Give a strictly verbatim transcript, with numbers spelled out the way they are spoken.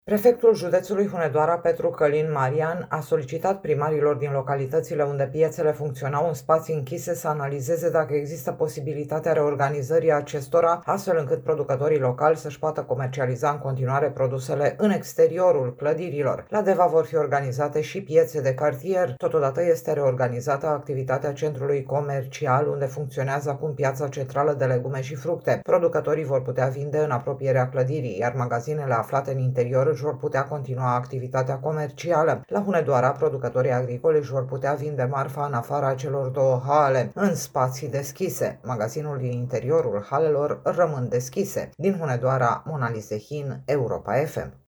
Prefectul județului Hunedoara, Petru Călin Marian, a solicitat primarilor din localitățile unde piețele funcționau în spații închise să analizeze dacă există posibilitatea reorganizării acestora, astfel încât producătorii locali să-și poată comercializa în continuare produsele în exteriorul clădirilor. La Deva vor fi organizate și piețe de cartier. Totodată este reorganizată activitatea centrului comercial, unde funcționează acum piața centrală de legume și fructe. Producătorii vor putea vinde în apropierea clădirii, iar magazinele aflate în interior își vor putea continua activitatea comercială. La Hunedoara, producătorii agricoli își vor putea vinde marfa în afara celor două hale, în spații deschise. Magazinul din interiorul halelor rămân deschise. Din Hunedoara, Mona Lizehin, Europa F M.